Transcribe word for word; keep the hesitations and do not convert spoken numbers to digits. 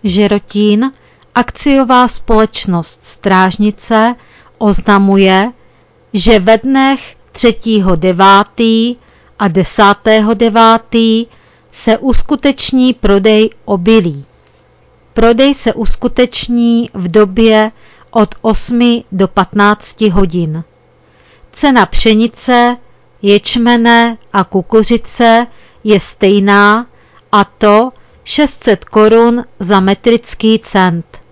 Žerotín, akciová společnost Strážnice, oznamuje, že ve dnech třetího devátého a desátého devátého se uskuteční prodej obilí. Prodej se uskuteční v době od osmi do patnácti hodin. Cena pšenice, ječmene a kukuřice je stejná, a to šest set korun za metrický cent.